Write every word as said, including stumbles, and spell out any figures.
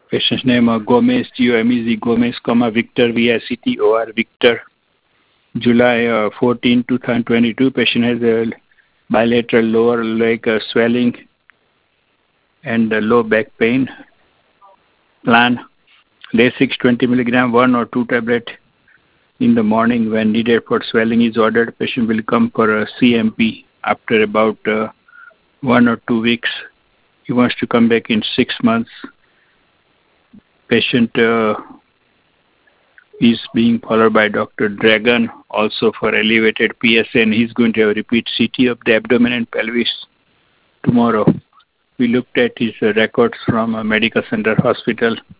Patient's name uh, Gomez, G O M E Z, Gomez, comma, Victor, V I C T O R, Victor. July uh, fourteenth, twenty twenty-two. Patient has a bilateral lower leg uh, swelling and uh, low back pain. Plan: Lasix twenty milligram, one or two tablet in the morning when needed for swelling is ordered. Patient will come for a C M P after about uh, one or two weeks. He wants to come back in six months. Patient uh, is being followed by Doctor Dragon, also for elevated P S A, and he's going to have a repeat C T of the abdomen and pelvis tomorrow. We looked at his uh, records from a medical center hospital.